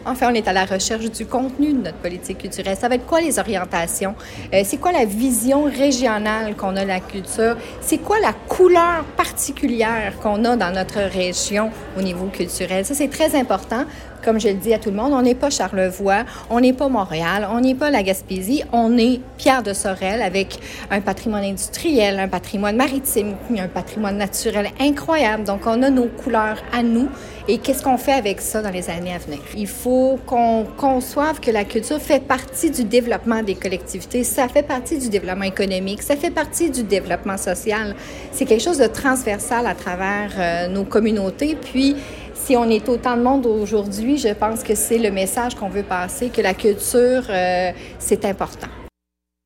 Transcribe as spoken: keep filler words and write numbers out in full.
Enfin, on est à la recherche du contenu de notre politique culturelle. Ça va être quoi les orientations? Euh, c'est quoi la vision régionale qu'on a de la culture? C'est quoi la couleur particulière qu'on a dans notre région au niveau culturel? Ça, c'est très important. Comme je le dis à tout le monde, on n'est pas Charlevoix, on n'est pas Montréal, on n'est pas la Gaspésie, on est Pierre de Sorel avec un patrimoine industriel, un patrimoine maritime, un patrimoine naturel incroyable. Donc, on a nos couleurs à nous. Et qu'est-ce qu'on fait avec ça dans les années à venir? Il faut qu'on conçoive que la culture fait partie du développement des collectivités, ça fait partie du développement économique, ça fait partie du développement social. C'est quelque chose de transversal à travers euh, nos communautés. Puis, si on est autant de monde aujourd'hui, je pense que c'est le message qu'on veut passer, que la culture, euh, c'est important.